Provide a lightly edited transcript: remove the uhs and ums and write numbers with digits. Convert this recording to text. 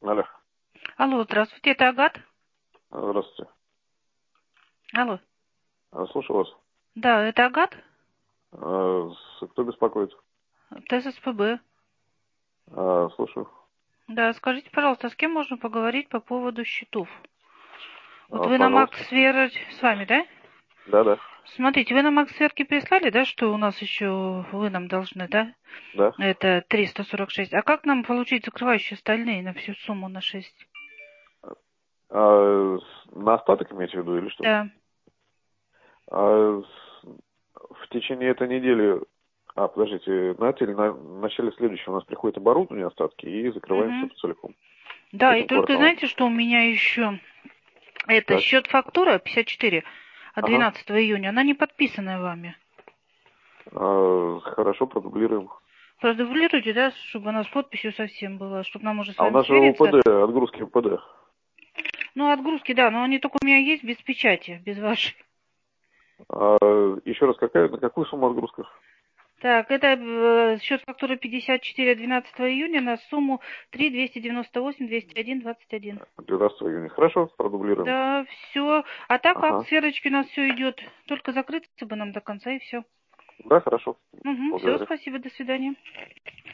Алло. Алло, здравствуйте, это Агат? Здравствуйте. Алло. Слушаю вас. Да, это Агат? Кто беспокоит? ТССПБ. Слушаю. Да, скажите, пожалуйста, с кем можно поговорить по поводу счетов? Вот вы на Пожалуйста. Максвер с вами, да? Да. Смотрите, вы на Максверке прислали, да, что у нас еще вы нам должны, да? Да. Это 346. А как нам получить закрывающие остальные на всю сумму на 6? На остаток имеете в виду или что? Да. В течение этой недели... подождите, знаете ли, на начале следующего у нас приходит оборудование, остатки, и закрываемся Угу. целиком. Да, и Этим только кварталом. знаете, что у меня еще... Это Так. счет фактура 54 от Ага. 12 июня. Она не подписанная вами. Хорошо, продублируем. Продублируйте, да, чтобы она с подписью совсем была, чтобы нам уже с У вами нас же свериться. УПД, отгрузки УПД. Ну, отгрузки, да, но они только у меня есть без печати, без вашей. Еще раз, на какую сумму отгрузка? Так, это счет фактуры 54 от 12 июня на сумму 3 298 201 21. 12 июня. Хорошо, продублируем. Да, все. А так как Ага. с Верочки у нас все идет. Только закрыться бы нам до конца и все. Да, хорошо. Угу, все, Благодарю. спасибо, до свидания.